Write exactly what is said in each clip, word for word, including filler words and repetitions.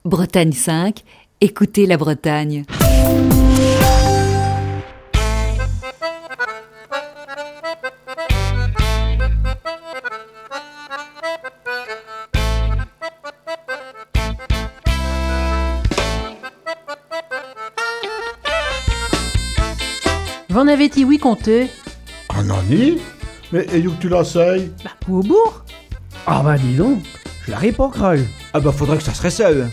Bretagne cinq, écoutez la Bretagne. Vous en avez-y oui compté? Un ami? Mais et où que tu l'essayes? Bah, au bourg. Ah bah dis donc, je l'aurais pas cru. Ah bah faudrait que ça serait seul.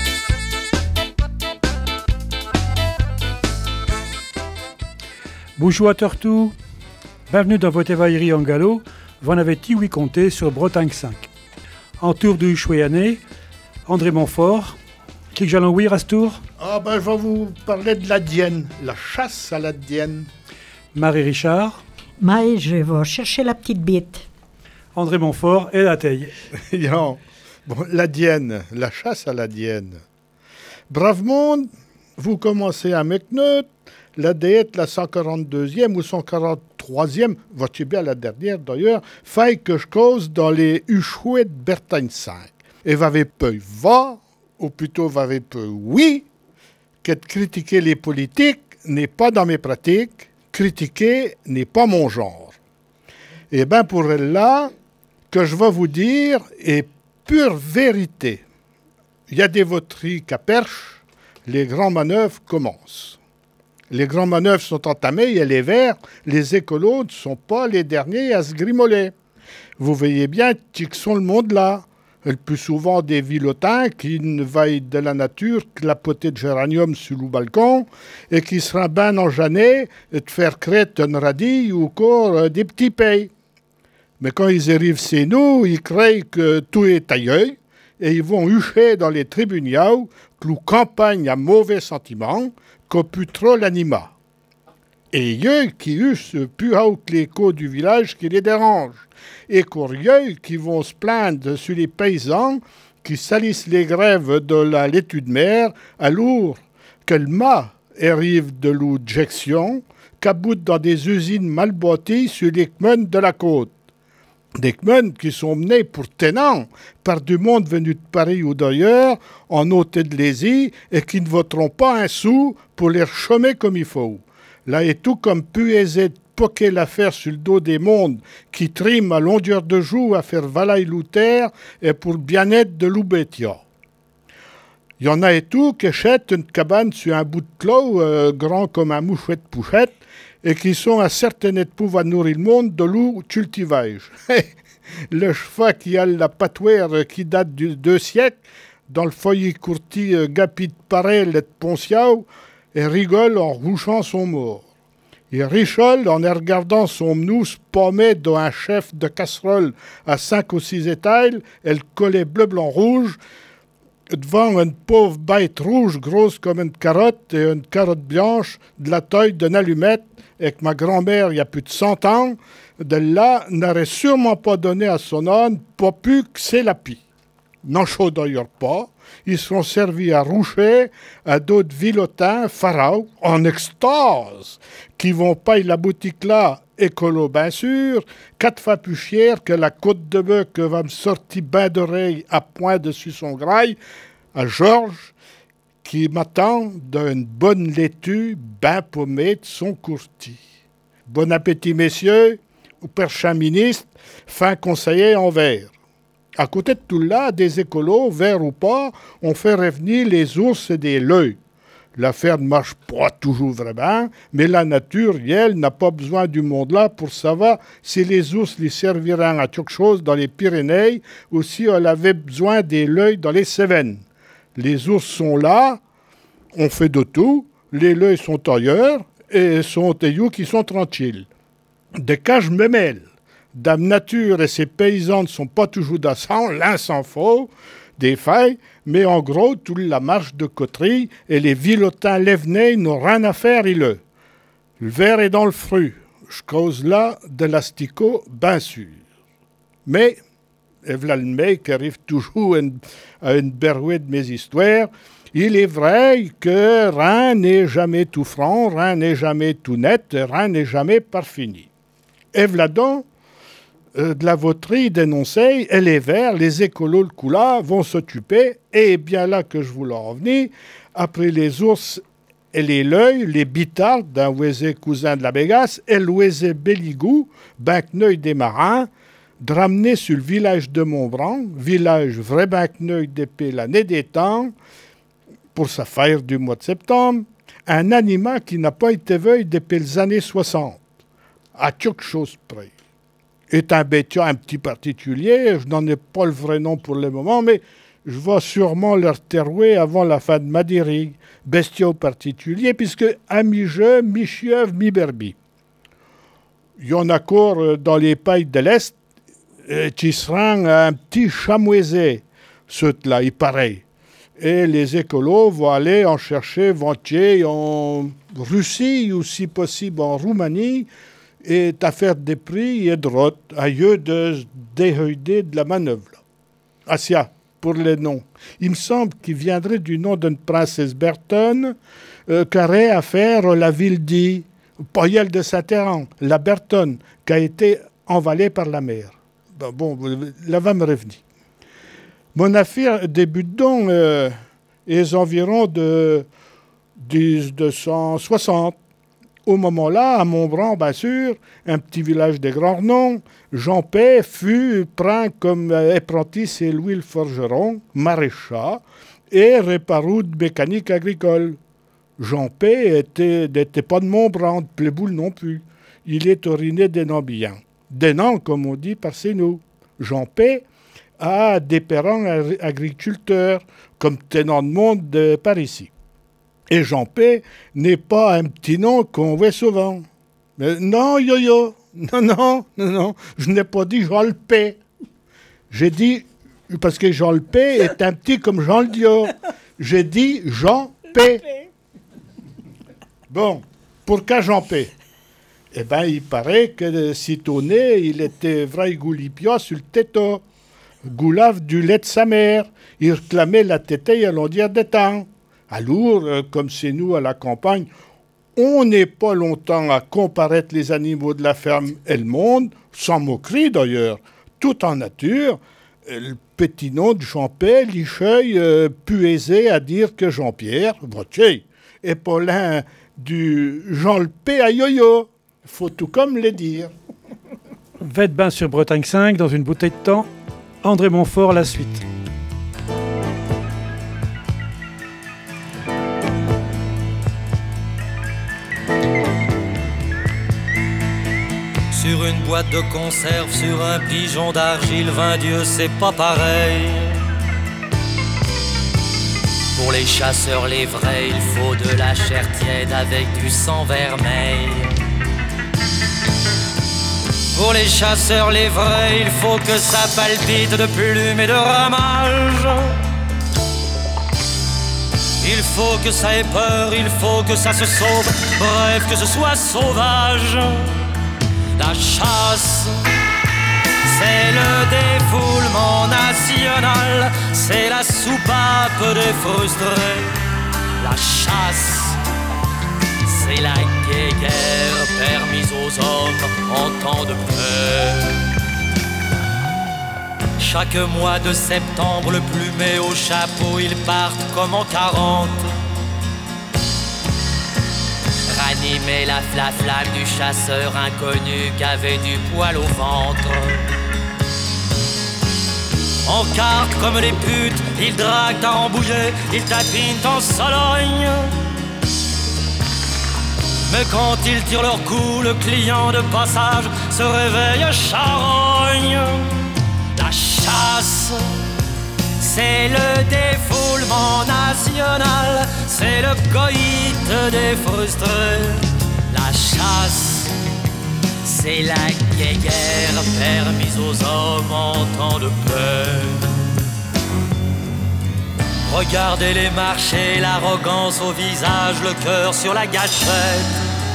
Bonjour à Tortou, bienvenue dans votre évaillerie en galop, vous en avez oui compté sur Bretagne cinq. En tour du Chouéané, André Montfort, qui que j'allons ouïr à ce tour? Ah ben je vais vous parler de la dienne, la chasse à la dienne. Marie Richard, Maë, je vais chercher la petite bête. André Montfort et la taille. Non. Bon, la dienne, la chasse à la dienne. Brave monde, vous commencez à Mecneut, la déette, la cent quarante-deuxième ou cent quarante-troisième, voici bien la dernière d'ailleurs, faille que je cause dans les Huchouets de Bretagne cinq. Et v'avez peu va, ou plutôt v'avez peu oui, que de critiquer les politiques n'est pas dans mes pratiques, critiquer n'est pas mon genre. Et bien pour elle là, que je vais vous dire est pure vérité. Il y a des voteries qu'à perche, les grands manœuvres commencent. Les grands manœuvres sont entamées et les verts, les écolos ne sont pas les derniers à se grimoler. Vous voyez bien qui sont le monde là. Le plus souvent des vilotins qui ne vaillent de la nature que la potée de géranium sur le balcon et qui seraient bien enjanés de faire crête un radis ou encore des petits pays. Mais quand ils arrivent chez nous, ils créent que tout est ailleurs et ils vont hucher dans les tribunaux que la campagne a mauvais sentiments, qu'on pue trop l'anima. Et eux qui huchent plus haut que l'écho du village qui les dérange. Et qu'eux qui vont se plaindre sur les paysans qui salissent les grèves de la laitue de mer alors que le mât arrive de l'objection qu'aboute dans des usines mal bâties sur les chemins de la côte. Des chemins qui sont menés pour tenants par du monde venu de Paris ou d'ailleurs, en hôte de l'Asie, et qui ne voteront pas un sou pour les chômer comme il faut. Là est tout comme pu aiser de poquer l'affaire sur le dos des mondes qui triment à longueur de joue à faire valaille l'outer et pour le bien-être de l'Oubétia. Il y en a et tout qui achètent une cabane sur un bout de clos euh, grand comme un mouchette pouchette et qui sont à certaines de pouvoir nourrir le monde de l'eau cultivage. Le cheval qui a la patouère qui date de deux siècles, dans le foyer courti euh, gapi de Parel et de Ponciao, et rigole en rouchant son mort. Il richole en regardant son mnou spammer dans un chef de casserole à cinq ou six étails, et le collet bleu-blanc-rouge, devant une pauvre bête rouge grosse comme une carotte et une carotte blanche de la taille d'une allumette et que ma grand-mère, il y a plus de cent ans, de là, n'aurait sûrement pas donné à son âne, pas plus que c'est la pie. N'en chaud d'ailleurs pas, ils seront servis à roucher à d'autres vilotins, pharaons, en extase, qui vont payer la boutique là, écolo bien sûr, quatre fois plus cher que la côte de bœuf que va me sortir bain d'oreille à point dessus son graille, à Georges, qui m'attend d'une bonne laitue bien paumée de son courtis. Bon appétit, messieurs, ou perchin ministre, fin conseiller en vert. À côté de tout là, des écolos, verts ou pas, on fait revenir les ours et des leux. L'affaire ne marche pas toujours vraiment, mais la nature, elle, n'a pas besoin du monde là pour savoir si les ours lui serviront à quelque chose dans les Pyrénées ou si elle avait besoin des leux dans les Cévennes. Les ours sont là, on fait de tout, les leux sont ailleurs et sont ayous qui sont tranquilles. De cas je me mêle. Dame Nature et ses paysans ne sont pas toujours d'assant, l'un s'en faut, des failles, mais en gros, toute la marche de coterie et les vilotins lève-nez n'ont rien à faire, il Le verre est dans le fruit. Je cause là de l'asticot, bien sûr. Mais, et voilà le mec qui arrive toujours une, à une berouée de mes histoires, il est vrai que rien n'est jamais tout franc, rien n'est jamais tout net, rien n'est jamais parfini. Et voilà donc, euh, de la Vautrie dénonçait, et les Verts, les écolos, le coup-là, vont s'occuper, et bien là que je voulais en venir, après les ours et les l'œil, les bitards d'un ouésé cousin de la Bégasse, et l'ouésé Béligou, Bankneuil des marins, de ramener sur le village de Montbran, village vrai Bankneuil d'épée l'année des temps, pour sa fête du mois de septembre, un animal qui n'a pas été vu depuis les années soixante, à quelque chose près. Est un bêtien un petit particulier, je n'en ai pas le vrai nom pour le moment, mais je vais sûrement le retrouver avant la fin de ma dirie. Bestiau particulier, puisque à mi-jeu, mi-chieuvre, mi-berbi. Il y en a encore dans les pays de l'Est euh, qui seront un petit chamoisé, ceux-là, il paraît. Et les écolos vont aller en chercher volontiers en Russie ou si possible en Roumanie et à faire des prix et de route, à lieu de déheuder de la manœuvre. Asia, pour les noms. Il me semble qu'il viendrait du nom d'une princesse Berton euh, qu'aurait à faire la ville dit, Poyel de Saint-Héran, la Berton, qui a été envalée par la mer. Ben bon, là va me revenir. Mon affaire débute donc euh, les environs de mille deux cent soixante. Au moment-là, à Montbran, bien sûr, un petit village de grands noms, Jean Pay fut pris comme apprenti chez Louis le Forgeron, maréchal, et réparou de mécanique agricole. Jean Pay n'était pas de Montbran, de Pléboul non plus. Il est oriné des Nambiens. Des Nans, comme on dit par chez nous. Jean Pay a des parents agriculteurs, comme tenant de monde de par ici. Et Jean Pay n'est pas un petit nom qu'on voit souvent. Mais non, yo-yo, non, non, non, non, je n'ai pas dit Jean le Pay. J'ai dit, parce que Jean le Pay est un petit comme Jean le Dio. J'ai dit Jean Pay. Bon, pourquoi Jean Pay? Eh bien, il paraît que sitôt né, il était vrai goulipia sur le této. Goulave du lait de sa mère. Il réclamait la tétaille à l'ondière des temps. Alors, euh, comme c'est nous à la campagne, on n'est pas longtemps à comparaître les animaux de la ferme et le monde, sans moquerie d'ailleurs, tout en nature. Le petit nom de Jean Pay, Licheuil, euh, plus aisé à dire que Jean-Pierre, votier, et Paulin du Jean le Pay à yo-yo. Faut tout comme le dire. Vête bain sur Bretagne cinq dans une bouteille de temps. André Montfort, la suite. Sur une boîte de conserve, sur un pigeon d'argile, vingt Dieu, c'est pas pareil. Pour les chasseurs, les vrais, il faut de la chair tiède avec du sang vermeil. Pour les chasseurs, les vrais, il faut que ça palpite de plumes et de ramages. Il faut que ça ait peur, il faut que ça se sauve, bref, que ce soit sauvage. La chasse, c'est le défoulement national, c'est la soupape des frustrés. La chasse, c'est la guéguerre permise aux hommes en temps de paix. Chaque mois de septembre, le plumet au chapeau, ils partent comme en quarante. Ranimer la fla-flamme du chasseur inconnu qui avait du poil au ventre. En carte comme les putes, ils draguent à Rambouillet, ils tapinent en Sologne. Mais quand ils tirent leur coup, le client de passage se réveille à Charogne. La chasse, c'est le défoulement national, c'est le coït des frustrés. La chasse, c'est la guéguerre permise aux hommes en temps de paix. Regardez les marchés, l'arrogance au visage, le cœur sur la gâchette.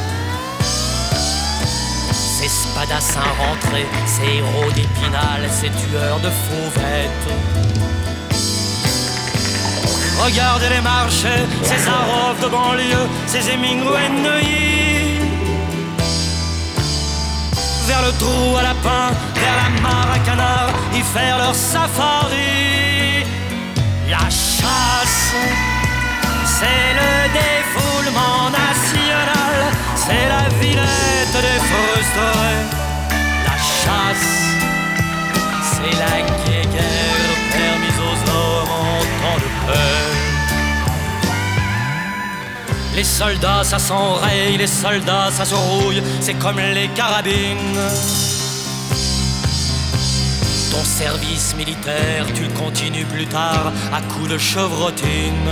Ces spadassins rentrés, ces héros d'Épinal, ces tueurs de fauvettes. Regardez les marchés, ces arroves de banlieue, ces Hemingway de Neuilly. vers le trou à lapin, vers la mare à canard, y faire leur safari. La chasse, c'est le défoulement national, c'est la Villette des frustrés. La chasse, c'est la guéguerre permise aux hommes en temps de paix. Les soldats ça s'enraye, les soldats ça se rouille, c'est comme les carabines. Ton service militaire, tu le continues plus tard à coups de chevrotine.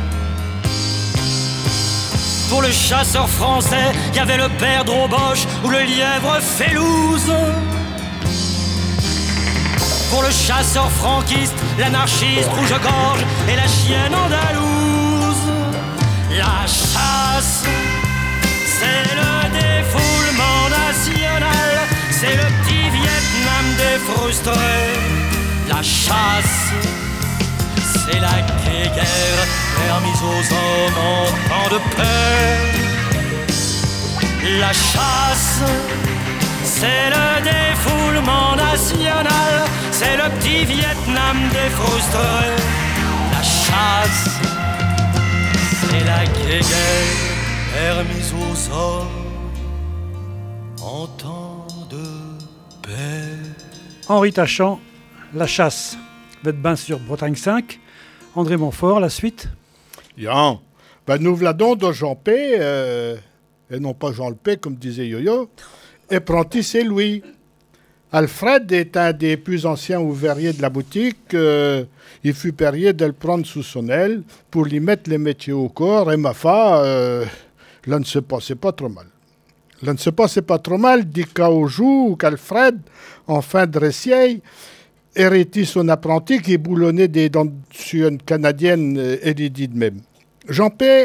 Pour le chasseur français, il y avait le père Droboche ou le lièvre Félouse. Pour le chasseur franquiste, l'anarchiste rouge-gorge et la chienne andalouse. La chasse, c'est le défoulement national, c'est le petit Vietnam des frustrés. La chasse, c'est la guéguerre permise aux hommes en temps de paix. La chasse, c'est le défoulement national, c'est le petit Vietnam des frustrés. La chasse, c'est la guéguerre permise aux hommes en temps de paix. Henri Tachant, La chasse. Vedbin sur Bretagne cinq. André Montfort, la suite. Bien. Ben, nous v'ladons de Jean P, euh, et non pas Jean le P, comme disait Yo-Yo, et Pranti, c'est Louis. Alfred est un des plus anciens ouvriers de la boutique. Euh, il fut prié de le prendre sous son aile pour lui mettre les métiers au corps. Et ma foi, euh, là ne se passait pas trop mal. Là ne se passait pas trop mal, dit Caoujou qu'Alfred, en fin de récit, hériti son apprenti qui boulonnait des dents sur une canadienne, euh, et lui dit de même. Jean P,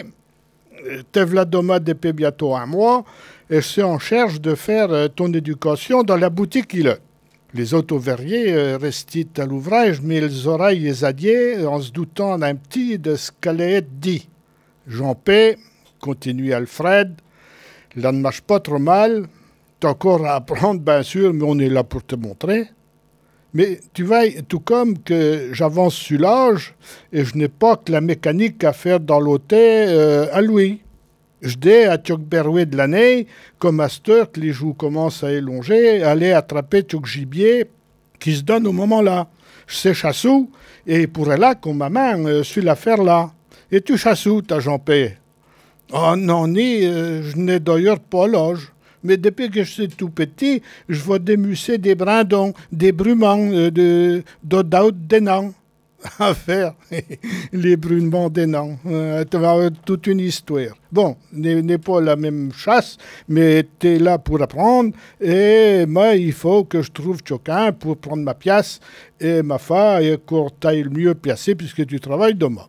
te v'ladoma depuis bientôt un mois, et c'est en cherche de faire euh, ton éducation dans la boutique qu'il a. Les autres ouvriers euh, restent à l'ouvrage, mais les oreilles les adiaient en se doutant d'un petit de ce qu'elle allait dit. Jean P, continue Alfred, là ne marche pas trop mal, t'as encore à apprendre bien sûr, mais on est là pour te montrer. Mais tu vois, tout comme que j'avance sur l'âge, et je n'ai pas que la mécanique à faire dans l'hôtel euh, à Louis. Je dis à Tchouk Berouet de l'année, comme à cette heure que les joues commencent à élonger, aller attraper Tchouk Gibier qui se donne au moment-là. Je sais chassou, et il pourrait là qu'on m'amène euh, sur l'affaire là. Et tu chassou, t'as Jean P. Oh non, ni, euh, je n'ai d'ailleurs pas l'âge. Mais depuis que je suis tout petit, je vois démusser des brindons, des brumants, euh, de d'odaut d'énans. À faire, les brûlements d'énans. Euh, tu vas toute une histoire. Bon, n'est, n'est pas la même chasse, mais tu es là pour apprendre. Et moi, il faut que je trouve quelqu'un pour prendre ma pièce. Et ma femme, et qu'on t'aille le mieux placé puisque tu travailles demain.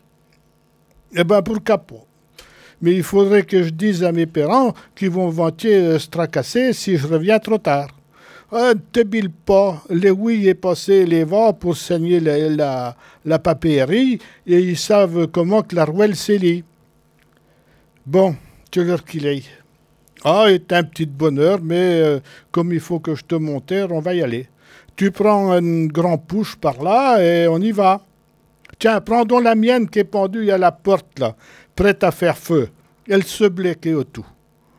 Eh bien, pour capot. Mais il faudrait que je dise à mes parents qu'ils vont vantier se tracasser si je reviens trop tard. Ah, ne te bile pas. Léoui est passé les vents pour saigner la, la, la papérie et ils savent comment que la rouelle s'élit. Bon, tu leur qu'il est. Ah, c'est un petit bonheur, mais euh, comme il faut que je te monte, on va y aller. Tu prends une grande pouche par là et on y va. Tiens, prends donc la mienne qui est pendue à la porte là, prête à faire feu. Elle se bloquait au tout.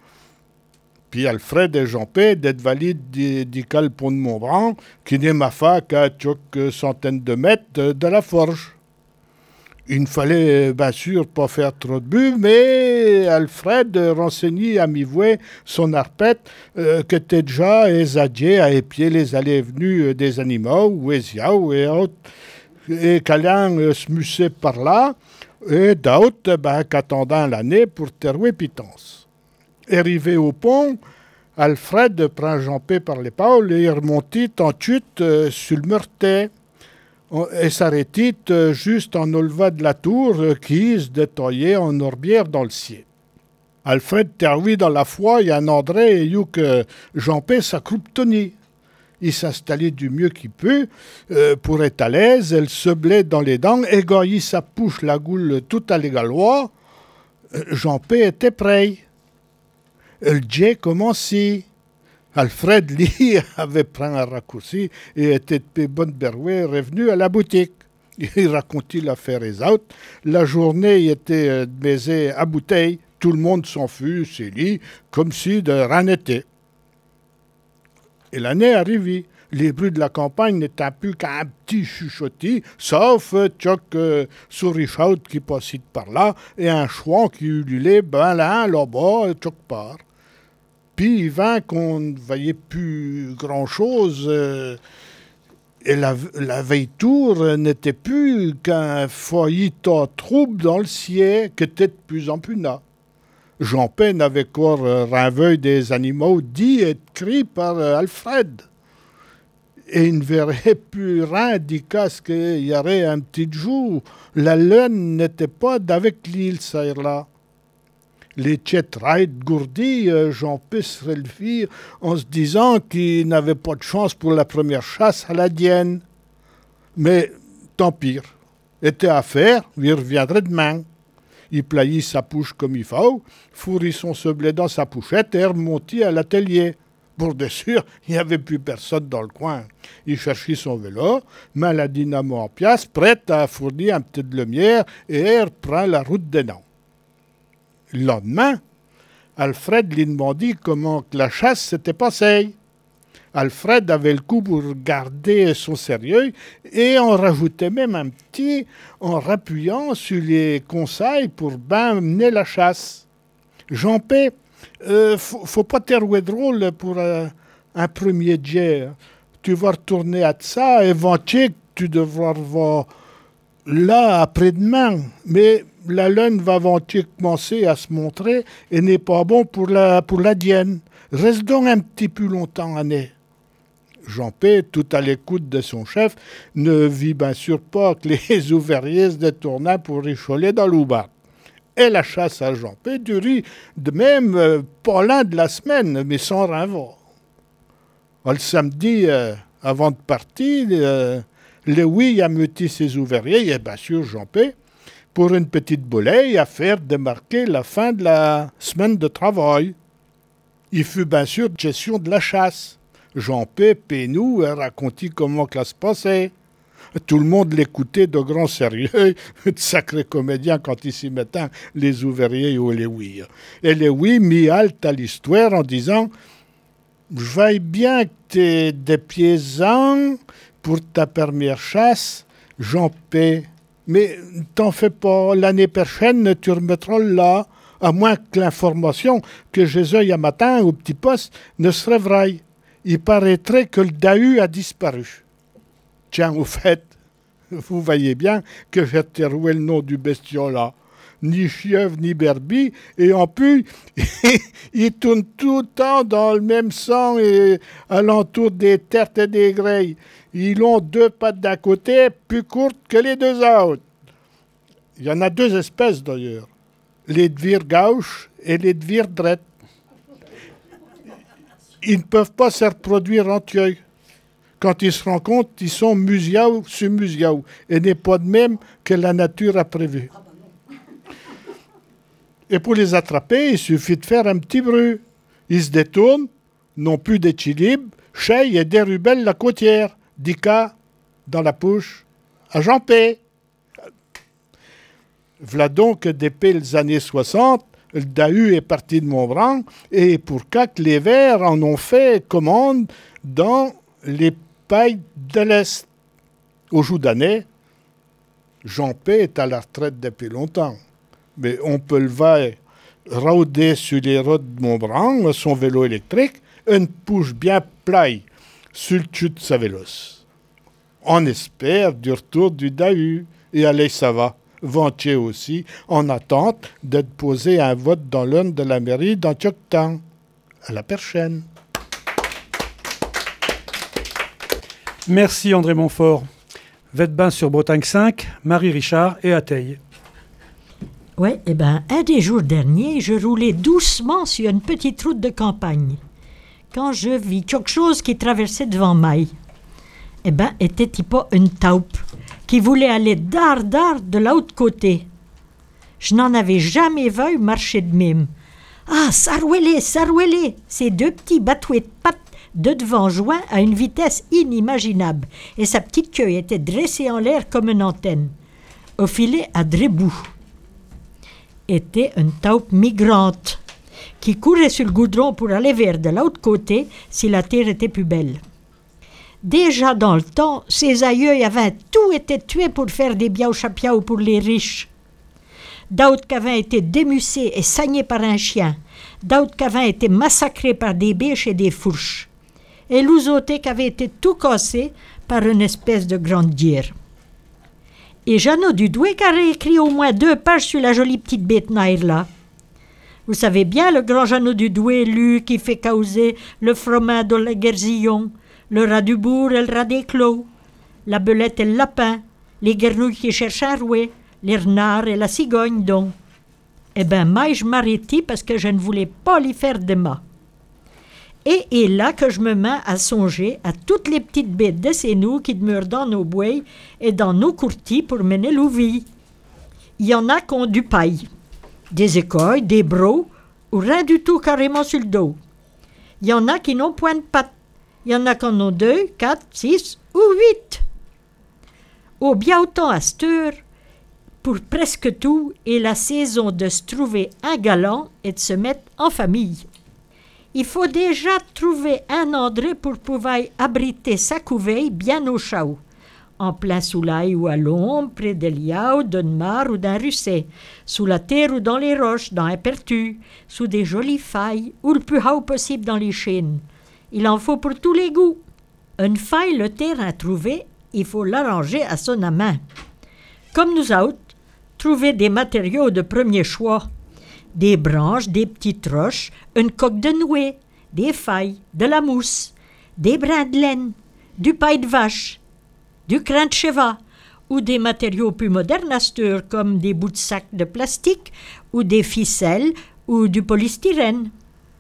Puis Alfred et Jean P d'être valides du calpon de Montbran, qui n'est ma fa qu'à quelques centaines de mètres de, de la forge. Il ne fallait bien sûr pas faire trop de but, mais Alfred renseignait à mi-voix son arpette euh, que était déjà exadié à épier les allées et venues des animaux, ou esiaou et autres, et qu'Alain euh, se mussait par là, et d'autres ben, qu'attendant l'année pour terrouer pitance. Arrivé au pont, Alfred prend Jean P par l'épaule et remontit en chute euh, sur le Meurthe et s'arrêtit euh, juste en oleva de la tour euh, qui se détaillait en orbière dans le ciel. Alfred terwit dans la foi et un André et you que Jean P s'accrouptonnit. Il s'installait du mieux qu'il peut euh, pour être à l'aise, elle se blait dans les dents, égaillit sa pouche la goule tout à l'égalois. Euh, Jean P était prêt. Le jet commençait. Alfred, lui, avait pris un raccourci et était de bonne berouée revenu à la boutique. Il racontait l'affaire et autres. La journée était baisée à bouteille. Tout le monde s'en fut, ses lits, comme si de rien n'était. Et l'année arrivait. Les bruits de la campagne n'étaient plus qu'un petit chuchotis, sauf euh, Tchoc euh, Sourichaud qui passait par là, et un chouan qui ululait ben là, là-bas, Tchoc part. Puis il vint qu'on ne voyait plus grand-chose, euh, et la, la veille tour euh, n'était plus qu'un foyer tas trouble dans le ciel, qui était de plus en plus nas. Jean Pen avait corps euh, rinveuil des animaux dit et écrit par euh, Alfred. Et il ne verrait plus rien d'icas qu'il y aurait un petit jour. La lune n'était pas d'avec l'île, ça et là. Les tchetraïdes gourdis, euh, Jean P. se relevèrent en se disant qu'il n'avait pas de chance pour la première chasse à la Dienne. Mais tant pire. Était à faire, il reviendrait demain. Il playit sa pouche comme il faut, fourrit son seblé dans sa pouchette et remontit à l'atelier. Pour de sûr, il n'y avait plus personne dans le coin. Il cherchait son vélo, met la dynamo en pièce, prête à fournir un petit de lumière, et reprend la route des Nants. Le lendemain, Alfred lui demandit comment que la chasse s'était passée. Alfred avait le coup pour garder son sérieux et en rajoutait même un petit en rappuyant sur les conseils pour bien mener la chasse. Jean P. Euh, faut, faut pas t'errouer drôle pour euh, un premier jet. Tu vas retourner à ça et vanter que tu devras revoir là après-demain. Mais la lune va vanter commencer à se montrer et n'est pas bon pour la, pour la Dienne. Reste donc un petit peu longtemps, année. Jean P., tout à l'écoute de son chef, ne vit bien sûr pas que les ouvriers se détournaient pour richoler dans l'oubat. Et la chasse à Jean P. durait de même euh, pas l'un de la semaine, mais sans rinvard. Le samedi, euh, avant de partir, euh, Louis a muté ses ouvriers, et bien sûr Jean P., pour une petite bouleille à faire démarquer la fin de la semaine de travail. Il fut bien sûr gestion de la chasse. Jean P. Pénou racontait comment que ça se passait. Tout le monde l'écoutait de grand sérieux, de sacré comédien quand il s'y mettait, les ouvriers au Léoui. Et Léoui mit halte à l'histoire en disant « Je veille bien que t'es des paysans pour ta première chasse, Jean P. Mais t'en fais pas, l'année prochaine tu remettras là, à moins que l'information que j'ai eue un matin au petit poste ne serait vraie. Il paraîtrait que le Dahu a disparu. » Tiens, au fait, vous voyez bien que j'ai terroué le nom du bestiau là. Ni chieuvre, ni berbie, et en plus, il tourne tout le temps dans le même sang et alentour des terres et des greilles. Ils ont deux pattes d'un côté, plus courtes que les deux autres. Il y en a deux espèces d'ailleurs, les dvir gauche et les dvir droite. Ils ne peuvent pas se reproduire entiers. Quand ils se rencontrent, ils sont musiaou sur musiaou, et n'est pas de même que la nature a prévu. Et pour les attraper, il suffit de faire un petit bruit. Ils se détournent, n'ont plus d'équilibre, chaillent et dérubellent la côtière, d'Ika dans la pouche, à Jean P. V'là donc depuis les années soixante, le Dahu est parti de Montbran, et pour qu'à les Verts en ont fait commande dans les pailles de l'Est. Au jour d'année, Jean P. est à la retraite depuis longtemps. Mais on peut le voir rôder sur les routes de Montbran, son vélo électrique, une pouche bien plaille sur le dessus de sa véloce. On espère du retour du Dahu. Et allez, ça va. Ventier aussi, en attente d'être posé un vote dans l'urne de la mairie dans Tchoctan. À la prochaine. Merci André Montfort. Vetbin sur Bretagne cinq, Marie Richard et Ateille. Oui, eh bien, un des jours derniers, je roulais doucement sur une petite route de campagne. Quand je vis quelque chose qui traversait devant moi, eh bien, était-il pas une taupe qui voulait aller d'art d'art de l'autre côté. Je n'en avais jamais vu marcher de même. Ah, sarouelé, sarouelé! Ces deux petits batouets de pattes de devant joints à une vitesse inimaginable, et sa petite queue était dressée en l'air comme une antenne. Au filet à drébou était une taupe migrante qui courait sur le goudron pour aller vers de l'autre côté si la terre était plus belle. Déjà dans le temps, ses aïeux avaient tout été tués pour faire des biao-chapiao pour les riches. D'autres qu'avaient été démucés et sagnés par un chien, d'autres qu'avaient été massacrés par des bêches et des fourches, et l'ousoté qu'avait été tout cassé par une espèce de grande dière. Et Jeannot Dudoué qui a écrit au moins deux pages sur la jolie petite bête naïre-là. Vous savez bien, le grand Jeannot Dudoué, lui, qui fait causer le froment dans le guerzillon, le rat du bourg et le rat des clos, la belette et le lapin, les guernouilles qui cherchent un rouet, les renards et la cigogne donc. Eh bien, moi, je m'arrêtais parce que je ne voulais pas lui faire de mal. Et est là que je me mets à songer à toutes les petites bêtes de ces nous qui demeurent dans nos bois et dans nos courtis pour mener l'ouvie. Il y en a qui ont du paille, des écailles, des brocs, ou rien du tout carrément sur le dos. Il y en a qui n'ont point de pattes. Il y en a qui en ont deux, quatre, six ou huit. Au bien autant à cette heure, pour presque tout, est la saison de se trouver un galant et de se mettre en famille. Il faut déjà trouver un endroit pour pouvoir abriter sa couveille bien au chaud, en plein soleil ou à l'ombre, près de liao, d'une mare ou d'un russet, sous la terre ou dans les roches, dans un pertu, sous des jolies failles, ou le plus haut possible dans les chênes. Il en faut pour tous les goûts. Une faille, le terrain trouvé, il faut l'arranger à son amant. Comme nous autres, trouver des matériaux de premier choix. Des branches, des petites roches, une coque de nouée, des failles, de la mousse, des brins de laine, du paille de vache, du crin de cheval, ou des matériaux plus modernes à cette heure, comme des bouts de sac de plastique, ou des ficelles, ou du polystyrène.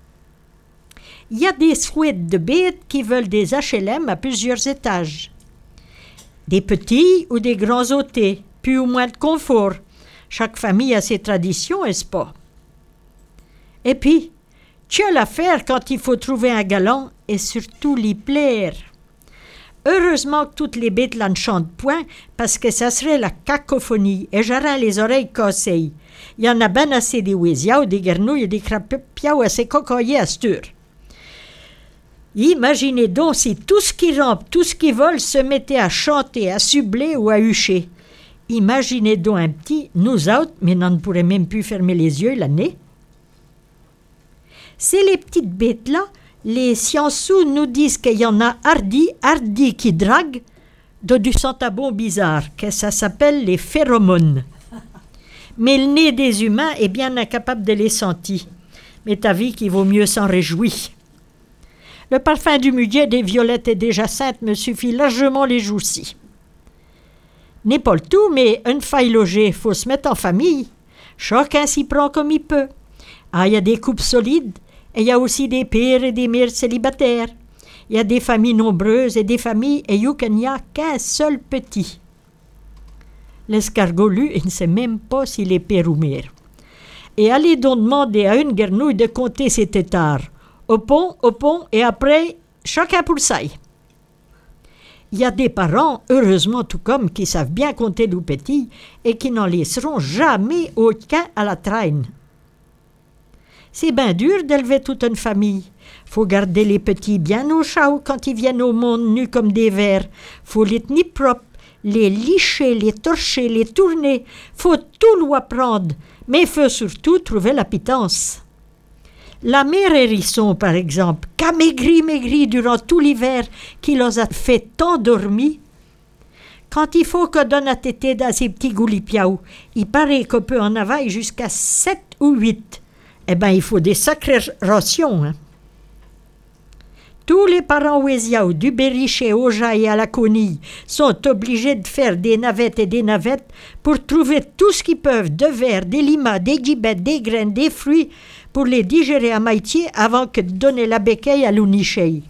Il y a des souhaits de bêtes qui veulent des H L M à plusieurs étages. Des petits ou des grands hôtels, plus ou moins de confort. Chaque famille a ses traditions, est-ce pas? Et puis, tu as l'affaire quand il faut trouver un galant et surtout l'y plaire. Heureusement que toutes les bêtes là ne chantent point, parce que ça serait la cacophonie et j'aurais les oreilles cassées. Il y en a ben assez des ouésias, des gernouilles et des crapiaux assez cocoyés à cette heure. Imaginez donc si tout ce qui rampe, tout ce qui vole se mettait à chanter, à subler ou à hucher. Imaginez donc un petit, nous autres, mais on ne pourrait même plus fermer les yeux, la nez. C'est les petites bêtes-là, les sciençous nous disent qu'il y en a hardi, hardi qui draguent, de du sentabon bizarre, que ça s'appelle les phéromones. Mais le nez des humains est bien incapable de les sentir. Mais ta vie qu'il vaut mieux s'en réjouir. Le parfum du muguet, des violettes et des jacinthes me suffit largement les jours-ci. N'est pas le tout, mais une faille logée, faut se mettre en famille. Chacun s'y prend comme il peut. Ah, il y a des couples solides, et il y a aussi des pères et des mères célibataires. Il y a des familles nombreuses et des familles et il n'y a qu'un seul petit. L'escargolu, il ne sait même pas s'il est père ou mère. Et allez donc demander à une gernouille de compter ses têtards. Au pont, au pont, et après, chacun pour ça. Il y a des parents, heureusement tout comme, qui savent bien compter le petit et qui n'en laisseront jamais aucun à la traîne. C'est bien dur d'élever toute une famille. Faut garder les petits bien au chaud quand ils viennent au monde nus comme des vers. Faut les tenir propres, les licher, les torcher, les tourner. Faut tout lui apprendre, mais faut surtout trouver la pitance. La mère hérisson, par exemple, qu'a maigri, maigri durant tout l'hiver, qui les a fait tant dormir. Quand il faut qu'on donne à téter dans ces petits goulipiaou, il paraît qu'on peut en avaler jusqu'à sept ou huit. Eh bien, il faut des sacrées rations. Hein. Tous les parents ouésiaou, du Berriché, au Jaille et à la Conille, sont obligés de faire des navettes et des navettes pour trouver tout ce qu'ils peuvent, de verre, des limas, des gibettes, des graines, des fruits, pour les digérer à maïtier avant que de donner la béquille à l'ounichei.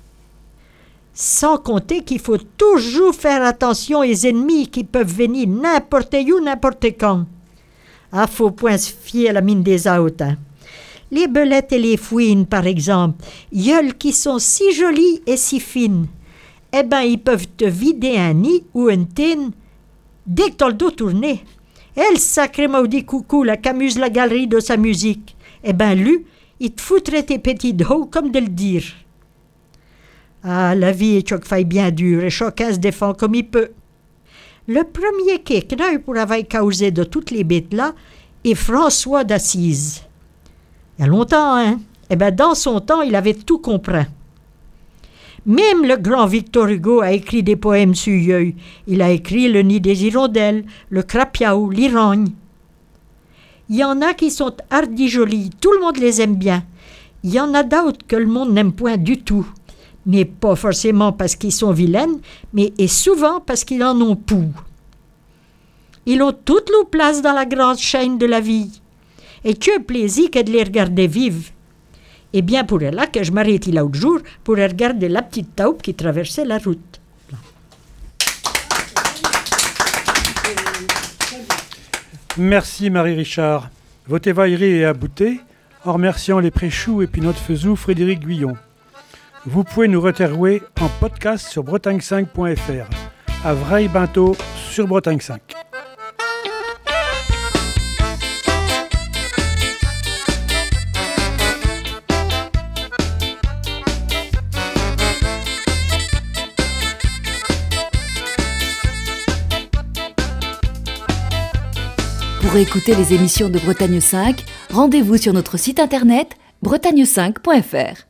Sans compter qu'il faut toujours faire attention aux ennemis qui peuvent venir n'importe où, n'importe quand. Ah, faut point se fier à la mine des autres. Hein. Les belettes et les fouines, par exemple, gueules qui sont si jolies et si fines, eh ben, ils peuvent te vider un nid ou une tine dès que t'as le dos tourné. Et le sacré maudit coucou, là, qu'amuse la galerie de sa musique, eh ben, lui, il te foutrait tes petits dos comme de le dire. Ah, la vie est choc faille bien dure et chacun se défend comme il peut. Le premier quéqueneur pour avoir causé de toutes les bêtes-là est François d'Assise. Il y a longtemps, hein? Eh bien, dans son temps, il avait tout compris. Même le grand Victor Hugo a écrit des poèmes sur l'œil. Il a écrit Le Nid des Hirondelles, Le Crapiao, l'Irogne. Il y en a qui sont hardis jolis, tout le monde les aime bien. Il y en a d'autres que le monde n'aime point du tout. Mais pas forcément parce qu'ils sont vilaines, mais et souvent parce qu'ils en ont pou. Ils ont toute leur place dans la grande chaîne de la vie. Et que plaisir que de les regarder vivre. Et bien pour là que je m'arrêtais l'autre jour pour regarder la petite taupe qui traversait la route. Merci Marie-Richard. Votre évaillerie est aboutée en remerciant les préchoux et puis notre faisou Frédéric Guyon. Vous pouvez nous retrouver en podcast sur bretagne cinq point f r. À vrai bientôt sur Bretagne cinq. Pour écouter les émissions de Bretagne cinq, rendez-vous sur notre site internet bretagne cinq point f r.